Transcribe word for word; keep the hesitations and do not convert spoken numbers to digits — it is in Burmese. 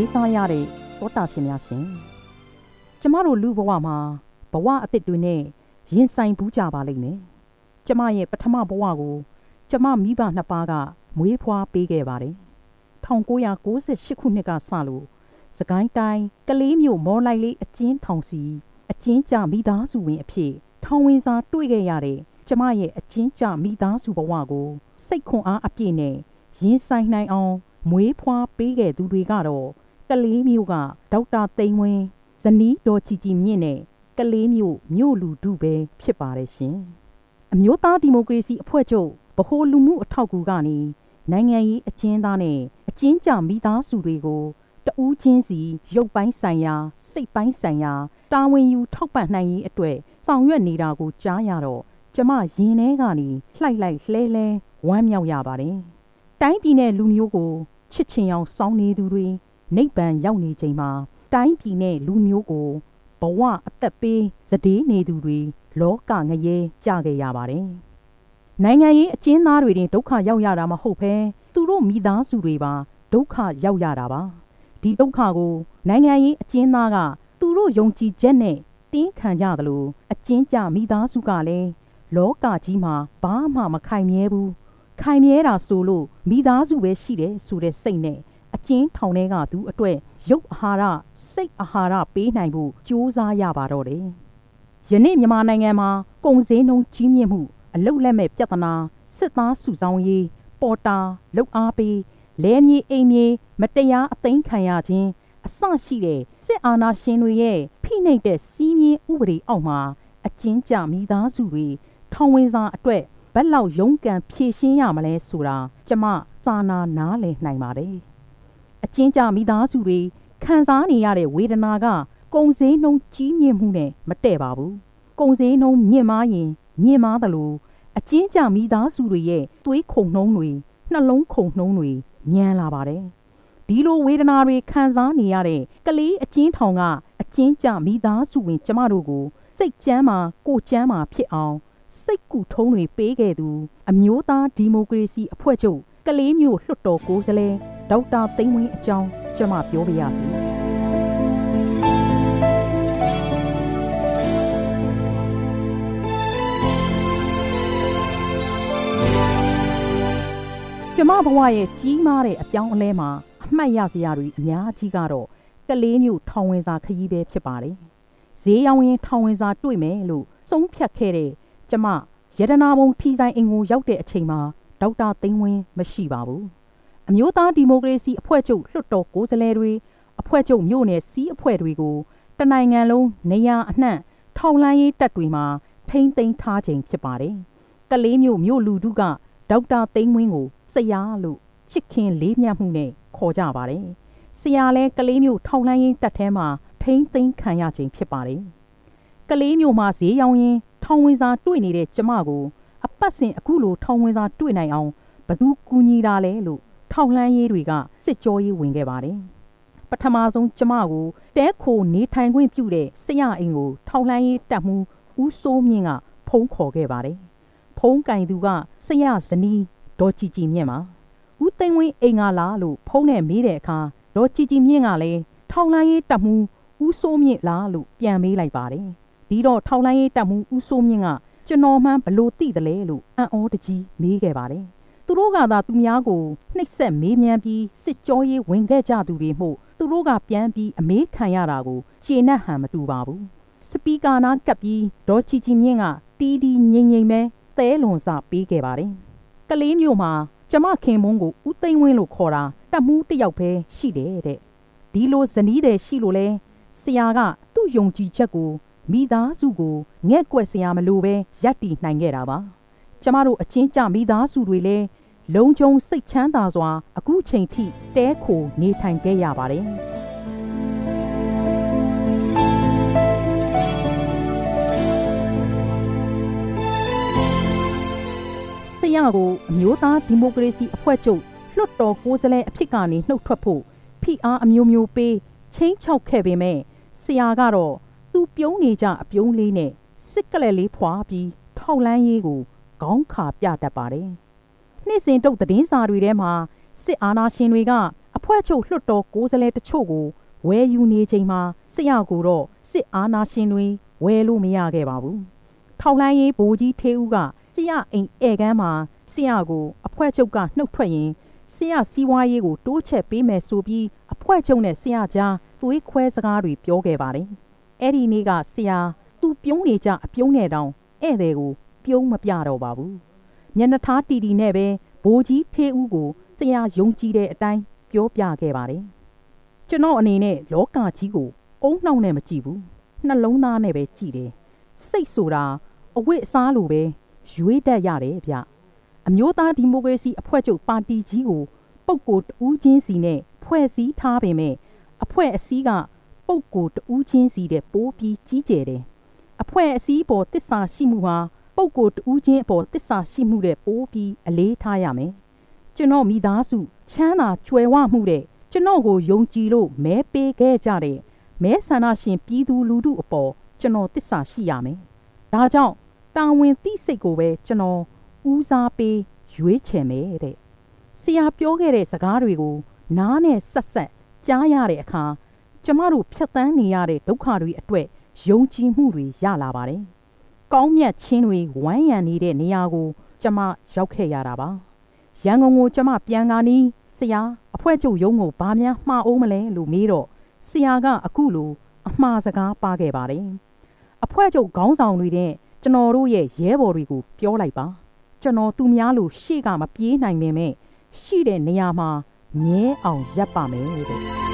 လေးစားရတဲ့သောတာရှင်များရှင်ကျမတို့လူဘဝမှာဘဝအသစ်တွေနဲ့ရင်ဆိုင်ဘူးကြပါလိမ့်မယ်ကျမရဲ့ပထမဘဝကိုကျမမိဘနှစ်ပါးကမွေးဖွားပေးခဲ့ပါတယ်၁၉၉၈ခုနှစ်ကစလို့စကိုင်းတိုင်းကလေးမြို့မော်လိုက်လေးအကျဉ်းထောင်စီအကျဉ်းကျမိသားစုဝင်အဖြစ်ထောင်ဝင်စာတွေ့ခဲ့ရတဲ့ကျမရဲ့အကျဉ်းကျမိသားစုဘဝကိုစိတ်ခွန်အားအပြည့်နဲ့ရင်ဆိုင်နိုင်အောင်မွေးဖွားပေးခဲ့သူတွေကတော့ကလေးမျိုးကဒေါက်တာသိန်းဝင်းဇနီးတော်ကြည်ကြည်မြင့်နဲ့ကလေးမျိုးမြို့လူထုပဲဖြစ်ပါတယ်ရှင်အမျိုးသားဒီမိုကရေစီအဖွဲ့ချုပ်ဗဟိုလူမှုအထောက်အကူကနေနိုင်ငံရေးအကျဉ်းသားနဲ့အကျဉ်းကျမိသားစုတွေကိုတဦးချင်းစီရုပ်ပိုင်းဆိုင်ရာစိတ်ပိုင်းဆိုင်ရာတာဝန်ယူထောက်ပံ့နိုင်ရေးအတွက်ဆောင်ရွက်နေတာကိုကြားရတော့ကျမရင်ထဲကနေလှိုက်လိုက်လှဲလှဲဝမ်းမြောက်ရပါတယ်တိုင်းပြည်နဲ့လူမျိုးကိုချစ်ချင်အောင်စောင်းနေသူတွေနိဗ္ဗာန်ရောက်နေချိန်မှာတိုင်းပြည်နဲ့လူမျိုးကိုဘဝအသက်ပေးစတေးနေသူတွေလောကငရဲကြခဲ့ရပါတယ်နိုင်ငံရေးအကျဉ်းသားတွေတင်ဒုက္ခရောက်ရတာမဟုတ်ဘဲသူတို့မိသားစုတွေပါဒုက္ခရောက်ရတာပါဒီဒုက္ခကိုနိုင်ငံရေးအကျဉ်းသားကသူတို့ယုံကြည်ချက်နဲ့တင်းခံကြသလိုအကျဉ်းကျမိသားစုကလည်းလောကကြီးမှာဘာမှမခိုင်မြဲဘူးခိုင်မြဲတာဆိုလို့မိသားစုပဲရှိတယ်ဆိုတဲ့စိတ်နဲ့အကျဉ်းထောင်ထဲကသူအတွက်ရုပ်အာဟာရစိတ်အာဟာရပေးနိုင်ဖို့ကြိုးစားရပါတော့တယ်ယနေ့မြန်မာနိုင်ငံမှာကုန်စည်နှုန်းကြီးမြင့်မှုအလုတ်လက်မဲ့ပြဿနာစစ်သားစုဆောင်ရေးပေါ်တာလုတ်အားပေးလဲမြေအိမ်မြေမတရားအသိမ်းခံရခြင်းအစရှိတဲ့စစ်အာဏာရှင်တွေရဲ့ဖိနှိပ်တဲ့စီးမြင်ဥပဒေအောက်မှာအကျဉ်းကျမိသားစုတွေထောင်ဝင်စာအတွက်ဘယ်လောက်ရုန်းကန်ဖြည့်ရှင်းရမလဲဆိုတာကျမစာနာနားလည်နိုင်ပါတယ်အကျဉ်းကျမိသားစုတွေခံစားနေရတဲ့ဝေဒနာကကုန်စည်နှုန်းကြီးမြင့်မှုနဲ့မတည့်ပါဘူးကုန်စည်နှုန်းမြင့်မားရင်မြင့်မားသလိုအကျဉ်းကျမိသားစုတွေရဲ့သွေးခုန်နှုန်းတွေနှလုံးခုန်နှုန်းတွေညံလာပါတယ်ဒီလိုဝေဒနာတွေခံစားနေရတဲ့ကလေးအကျဉ်းထောင်ကအကျဉ်းကျမိသားစုဝင်ကျမတို့ကိုစိတ်ကျမ်းမာကိုယ်ကျမ်းမာဖြစ်အောင်စိတ်ကူထုံးတွေပေးခဲ့သူအမျိုးသားဒီမိုကရေစီအဖွဲ့ချုပ်ကလေးမျိုးလွှတ်တော်ကိုယ်စားလှယ်ဒေါက်တာသိန်းဝင်းအကြောင်းကျမပြောပြရစီကျမဘဝရဲ့ကြီးမားတဲ့အပြောင်းအလဲမှာအမှတ်ရစရာတွေအများကြီးကတော့ကလေးမျိုးထောင်ဝင်စာခရီးပဲဖြစ်ပါတယ်ဈေးရောင်းရင်ထောင်ဝင်စာတွေ့မယ်လို့ဆုံးဖြတ်ခဲ့တဲ့ကျမရတနာဘုံထီဆိုင်အင်ကိုရောက်တဲ့အချိန်မှာဒေါက်တာသိန်းဝင်းမရှိပါဘူးအမျိုးသားဒီမိုကရေစီအဖွဲ့ချုပ်လွှတ်တော်ကိုယ်စားလှယ်တွေအဖွဲ့ချုပ်မြို့နယ်စီးအဖွဲ့တွေကိုတနိုင်ငံလုံးနေရာအနှံ့ထောက်လှမ်းရေးတပ်တွေမှာထိမ့်သိမ်းထားခြင်းဖြစ်ပါတယ်ကလေးမျိုးမြို့လူထုကဒေါက်တာသိန်းဝင်းကိုဆရာလို့ချစ်ခင်လေးမြတ်မှုနဲ့ခေါ်ကြပါတယ်ဆရာလဲကလေးမျိုးထောက်လှမ်းရေးတပ်ထဲမှာထိမ့်သိမ်းခံရခြင်းဖြစ်ပါတယ်ကလေးမျိုးမှာဈေးရောင်းရင်ထောင်ဝင်စာတွေ့နေတဲ့ကျမကိုအပတ်စဉ်အခုလိုထောင်ဝင်စာတွေ့နိုင်အောင်ဘသူကူညီတာလဲလို့ထောက်လှမ်းရေးတွေကစစ်ကြောရေးဝင်ခဲ့ပါတယ်ပထမဆုံးကျမကိုတဲခိုနေထိုင်ခွင့်ပြုတဲ့ဆရာအိမ်ကိုထောက်လှမ်းရေးတပ်မှုဦးစိုးမြင့်ကဖုံးခေါ်ခဲ့ပါတယ်ဖုံးကင်သူကဆရာဇနီးဒေါ်ကြည်ကြည်မြင့်ပါဦးသိန်းဝင်းအိမ်ကလားလို့ဖုံးနဲ့မေးတဲ့အခါဒေါ်ကြည်ကြည်မြင့်ကလည်းထောက်လှမ်းရေးတပ်မှုဦးစိုးမြင့်လားလို့ပြန်မေးလိုက်ပါတယ်ဒီတော့ထောက်လှမ်းရေးတပ်မှုဦးစိုးမြင့်ကကျွန်တော်မှန်းဘလို့သိတယ်လဲလို့အံ့ဩတကြီးမေးခဲ့ပါတယ်သူတို့ကသာသူများကိုနှိပ်စက်မေးမြန်းပြီးစစ်ကြောရေးဝင်ခဲ့ကြသူတွေမှုသူတို့ကပြန်ပြီးအမေးခံရတာကိုခြေနဲ့ဟန်မတူပါဘူးစပီကာနာကပ်ပြီးဒေါ်ချီချီမြင့်ကတီးတီးငိမ့်ငိမ့်ပဲသဲလွန်စပေးခဲ့ပါတယ်ကလေးမျိုးမှာကျမခင်မုန်းကိုဦးသိန်းဝင်းလို့ခေါ်တာတပ်မှုတစ်ယောက်ပဲရှိတယ်တဲ့ဒီလိုဇနီးတယ်ရှိလို့လဲဆရာကသူ့ယုံကြည်ချက်ကိုမိသားစုကိုငဲ့ကွက်စရာမလိုပဲရပ်တည်နိုင်ခဲ့တာပါကျမတို့အချင်းကြမိသားစုတွေလည်းလုံခြုံစိတ်ချမ်းသာစွာအခုချိန်ထိတဲခိုနေထိုင်ခဲ့ရပါတယ်ဆရာကိုအမျိုးသားဒီမိုကရေစီအဖွဲ့ချုပ်လွှတ်တော်ကိုယ်စားလှယ်အဖြစ်ကနေနှုတ်ထွက်ဖို့ဖိအားအမျိုးမျိုးပေးချင်းချောက်ခဲ့ပေမဲ့ဆရာကတော့သူပြုံးနေကြအပြုံးလေးနဲ့စစ်ကလေးလေးဖွာပြီးထောက်လန်းရေးကိုခေါင်းခါပြတတ်ပါတယ်နေ့စဉ်တုတ်သတင်းစာတွေထဲမှာစစ်အာဏာရှင်တွေကဖွဲ့ချုပ်လွှတ်တော်ကိုယ်စားလှယ်တချို့ကိုဝယ်ယူနေချိန်မှာဆရာကိုတော့စစ်အာဏာရှင်တွေဝယ်လို့မရခဲ့ပါဘူးထောက်လှမ်းရေးဗိုလ်ကြီးထေးဦးကဆရာအိမ်ဧကန်းမှာဆရာကိုအဖွဲ့ချုပ်ကနှုတ်ထွက်ရင်ဆရာစီးပွားရေးကိုတိုးချဲ့ပေးမယ်ဆိုပြီးအဖွဲ့ချုပ်နဲ့ဆရာကြားသွေးခွဲစကားတွေပြောခဲ့ပါတယ်အဲ့ဒီနေ့ကဆရာသူပြုံးနေကြအပြုံးနဲ့တောင်ဧည့်သည်ကိုပြုံးမပြတော့ပါဘူးမျက်နှာထားတီတီနဲ့ပဲဗိုလ်ကြီးထေးဦးကိုဆရာယုံကြည်တဲ့အတိုင်းပြောပြခဲ့ပါတယ်ကျွန်တော်အနေနဲ့လောကကြီးကိုအုံနှောက်နဲ့မကြည့်ဘူးနှလုံးသားနဲ့ပဲကြည့်တယ်စိတ်ဆိုတာအဝတ်အစားလိုပဲရွေးတတ်ရတယ်ဗျအမျိုးသားဒီမိုကရေစီအဖွဲ့ချုပ်ပါတီကြီးကိုပုဂ္ဂိုလ်တဦးချင်းစီနဲ့ဖွဲ့စည်းထားပေမဲ့အဖွဲ့အစည်းကပုဂ္ဂိုလ်တဦးချင်းစီတဲ့ပိုးပြီးကြီးကျယ်တယ်အဖွဲ့အစည်းပေါ်တစ္ဆာရှိမှုဟာပုဂ္ဂိုလ်တဦးချင်းအပေါ်တစ္ဆာရှိမှုတဲ့ပိုးပြီးအလေးထားရမယ်ကျွန်တော်မိသားစုချမ်းသာကြွယ်ဝမှုတဲ့ကျွန်တော်ကိုယုံကြည်လို့မဲပေးခဲ့ကြတဲ့မဲဆန္ဒရှင်ပြည်သူလူထုအပေါ်ကျွန်တော်တစ္ဆာရှိရမယ်ဒါကြောင့်တာဝန်သိစိတ်ကိုပဲကျွန်တော်ဦးစားပေးရွေးချယ်မယ်တဲ့ဆရာပြောခဲ့တဲ့စကားတွေကိုနားနဲ့ဆက်ဆက်ကြားရတဲ့အခါကျမတို့ဖြတ်သန်းနေရတဲ့ဒုက္ခတွေအတွက်ယုံကြည်မှုတွေရလာပါတယ်ကောင်းမြတ်ခြင်းတွေဝိုင်းရံနေတဲ့နေရာကိုကျမရောက်ခဲ့ရတာပါရန်ကုန်ကိုကျမပြန်ကာနီးဆရာအဖွဲ့ချုပ်ရုံးကိုဘာများမှားအောင်မလဲလို့မေးတော့ဆရာကအခုလိုအမှားစကားပါခဲ့ပါတယ်အဖွဲ့ချုပ်ခေါင်းဆောင်တွေနဲ့ကျွန်တော်တို့ရဲ့ရဲဘော်တွေကိုပြောလိုက်ပါကျွန်တော်သူများလို့ရှေ့ကမပြေးနိုင်ပေမဲ့ရှိတဲ့နေရာမှာမြဲအောင်ရပ်ပါမယ်တဲ့